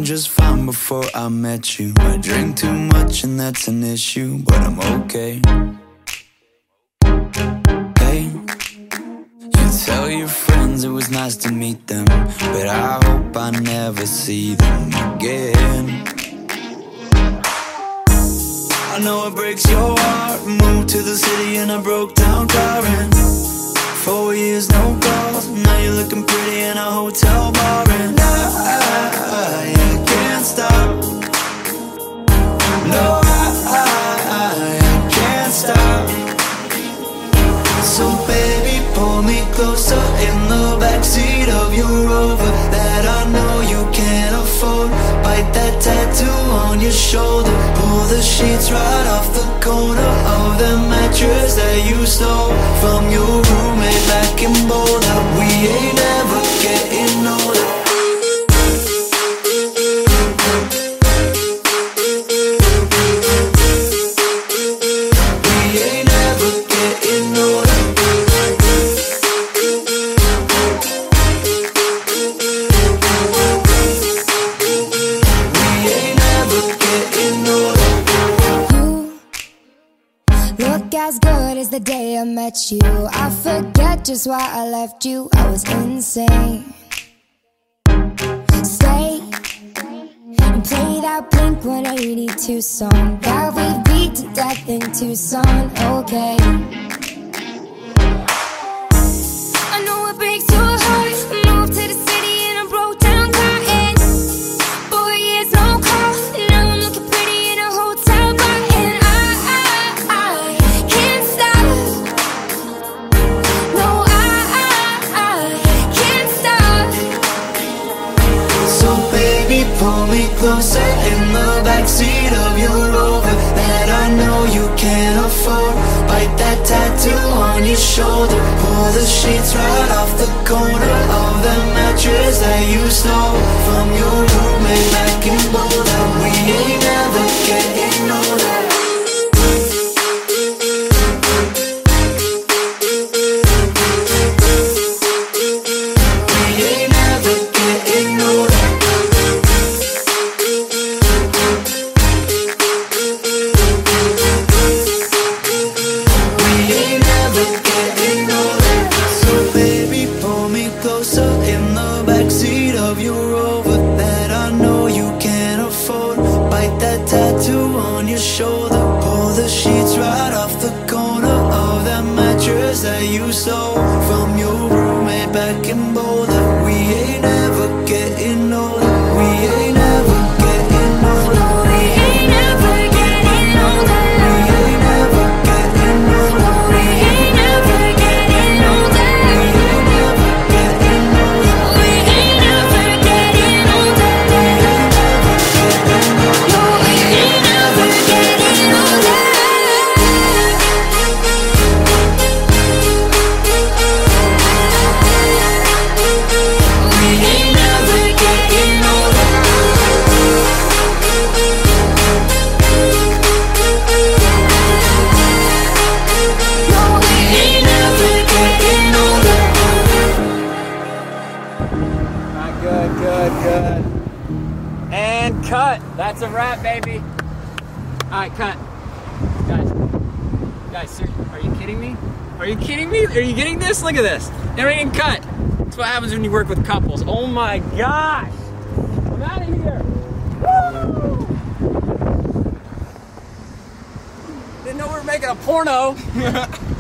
just fine before I met you. I drink too much and that's an issue, but I'm okay. Hey, you tell your friends it was nice to meet them, but I hope I never see them again. I know it breaks your heart. Moved to the city and I broke down crying. 4 years, no calls. Now you're looking pretty in a hotel bar, and I can't stop. No, I can't stop. So baby, pull me closer in the backseat of your Rover that I know you can't afford. Bite that tattoo on your shoulder. Pull the sheets right off the corner of the mattress that you stole from your roommate back in Boulder. We ain't ever getting older. As good as the day I met you. I forget just why I left you. I was insane. Stay and play that Blink-182 song that we beat to death in Tucson. Okay, I know it breaks your heart. Moved to the city and I broke down crying. 4 years, no call. Now I'm looking pretty in a hotel bar, and I can't stop. No, I can't stop. So baby, pull me closer in the backseat of your Rover that I know you can't afford. Bite that tattoo on your shoulder. Pull the sheets right off the corner of the mattress that you stole from your roommate back in Boulder. We ain't never getting older. That you stole from your roommate back in Boulder. We ain't never getting older. We ain't never getting older. We ain't never getting older. We ain't never getting older. We ain't never getting older. We ain't never getting older. We ain't never getting older. No, we ain't never getting older. Good. And cut. That's a wrap, baby. All right, cut. Guys, seriously, are you kidding me? Are you kidding me? Are you getting this? Look at this. Never even cut. That's what happens when you work with couples. Oh my gosh. I'm out of here. Woo! Didn't know we were making a porno.